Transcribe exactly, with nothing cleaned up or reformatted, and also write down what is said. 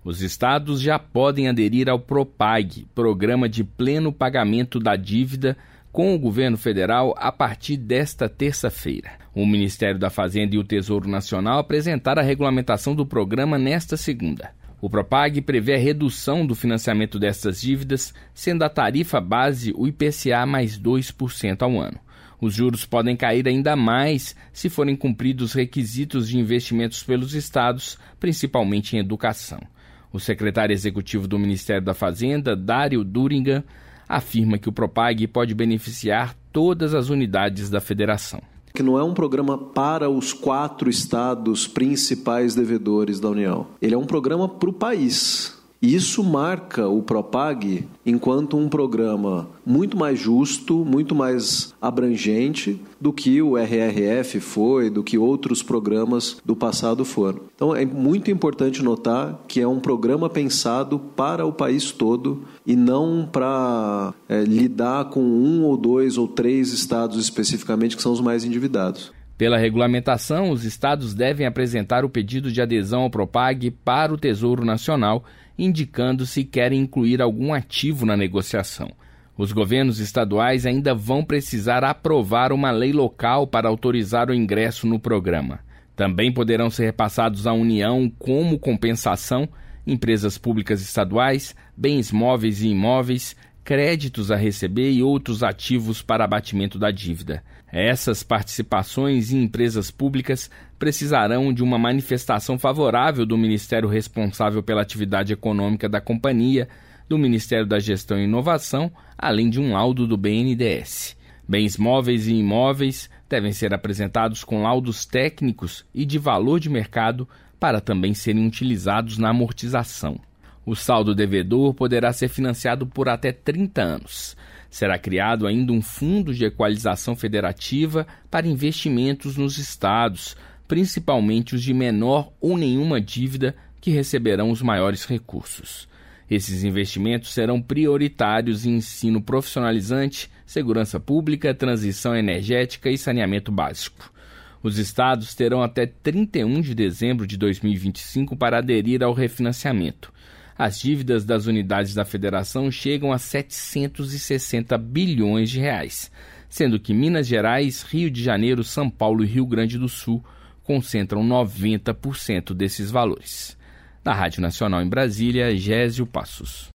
Os estados já podem aderir ao PROPAG, Programa de Pleno Pagamento da Dívida, com o governo federal a partir desta terça-feira. O Ministério da Fazenda e o Tesouro Nacional apresentaram a regulamentação do programa nesta segunda. O PROPAG prevê a redução do financiamento destas dívidas, sendo a tarifa base o I P C A mais dois por cento ao ano. Os juros podem cair ainda mais se forem cumpridos os requisitos de investimentos pelos estados, principalmente em educação. O secretário executivo do Ministério da Fazenda, Dário Durigan, afirma que o PROPAG pode beneficiar todas as unidades da federação. Que não é um programa para os quatro estados principais devedores da União. Ele é um programa para o país. E isso marca o PROPAG enquanto um programa muito mais justo, muito mais abrangente do que o R R F foi, do que outros programas do passado foram. Então é muito importante notar que é um programa pensado para o país todo e não para é, lidar com um ou dois ou três estados especificamente que são os mais endividados. Pela regulamentação, os estados devem apresentar o pedido de adesão ao PROPAG para o Tesouro Nacional, indicando se querem incluir algum ativo na negociação. Os governos estaduais ainda vão precisar aprovar uma lei local para autorizar o ingresso no programa. Também poderão ser repassados à União como compensação empresas públicas estaduais, bens móveis e imóveis, créditos a receber e outros ativos para abatimento da dívida. Essas participações em empresas públicas precisarão de uma manifestação favorável do Ministério responsável pela atividade econômica da companhia, do Ministério da Gestão e Inovação, além de um laudo do B N D E S. Bens móveis e imóveis devem ser apresentados com laudos técnicos e de valor de mercado para também serem utilizados na amortização. O saldo devedor poderá ser financiado por até trinta anos. Será criado ainda um fundo de equalização federativa para investimentos nos estados, principalmente os de menor ou nenhuma dívida, que receberão os maiores recursos. Esses investimentos serão prioritários em ensino profissionalizante, segurança pública, transição energética e saneamento básico. Os estados terão até trinta e um de dezembro de dois mil e vinte e cinco para aderir ao refinanciamento. As dívidas das unidades da federação chegam a setecentos e sessenta bilhões de reais, sendo que Minas Gerais, Rio de Janeiro, São Paulo e Rio Grande do Sul concentram noventa por cento desses valores. Da Rádio Nacional em Brasília, Gésio Passos.